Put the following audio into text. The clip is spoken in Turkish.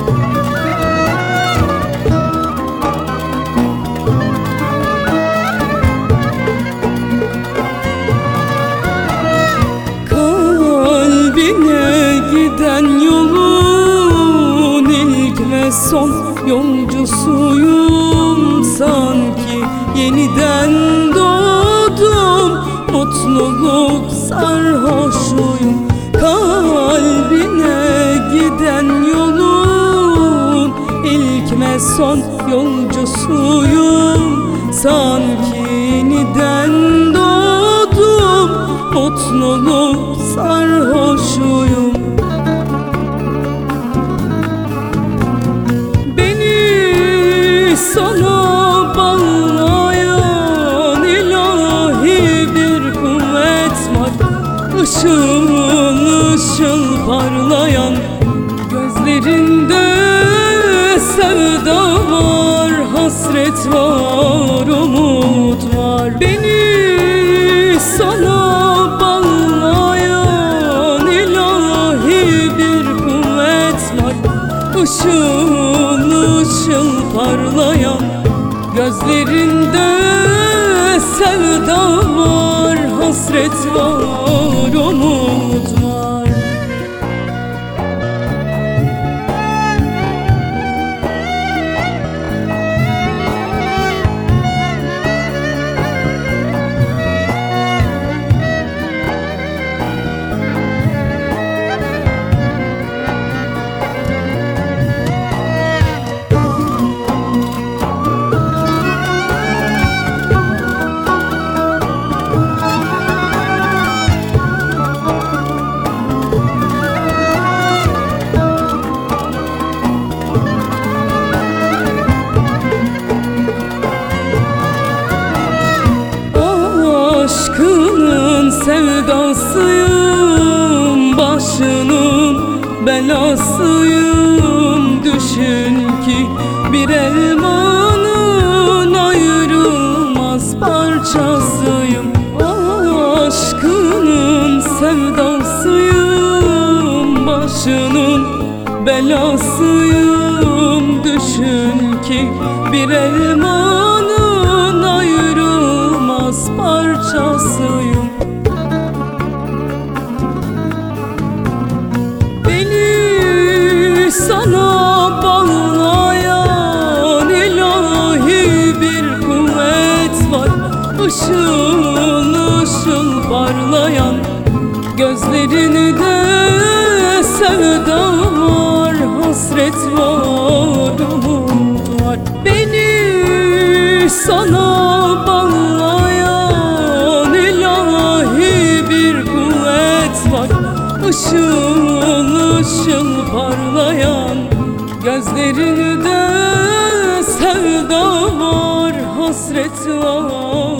Kalbine giden yolun ilk ve son yolcusuyum. Sanki yeniden doğdum, mutluluk sarhoşuyum. Kalbine giden yolun ilk ve son yolcusuyum. Sanki yeniden doğdum, mutluluk sarhoşuyum. Beni sana bağlayan ilahi bir kuvvet var. Işıl ışıl parlayan gözlerinde sevda var, hasret var, umut var. Beni sana bağlayan ilahi bir kuvvet var. Işıl ışıl parlayan gözlerinde sevda var, hasret var, umut var. Aşkının sevdasıyım, başının belasıyım. Düşün ki bir elmanın ayrılmaz parçasıyım. Aşkının sevdasıyım, başının belasıyım. Düşün ki bir elmanın ayrılmaz parçasıyım. Beni sana bağlayan ilahi bir kuvvet var. Işıl ışıl parlayan gözlerinde sevda var, hasret var, umut var. Beni sana bağlayan ilahi bir kuvvet var. Işıl ışıl parlayan gözlerinde sevda var, hasret var.